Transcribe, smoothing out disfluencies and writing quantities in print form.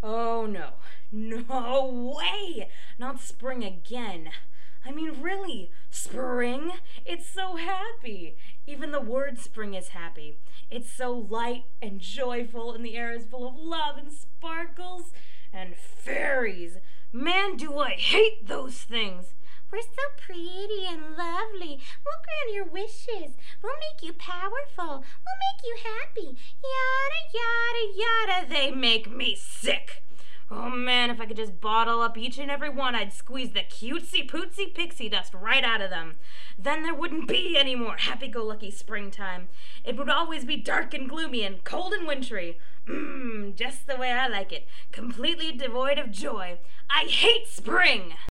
Oh no. No way! Not spring again. I mean, really, spring? It's so happy. Even the word spring is happy. It's so light and joyful, and the air is full of love and sparkles and fairies. Man, do I hate those things! We're so pretty and lovely. We'll grant your wishes. We'll make you powerful. We'll make you happy. Yada, yada, yada. They make me sick. Oh man, if I could just bottle up each and every one, I'd squeeze the cutesy pootsy pixie dust right out of them. Then there wouldn't be any more happy-go-lucky springtime. It would always be dark and gloomy and cold and wintry. Just the way I like it, completely devoid of joy. I hate spring!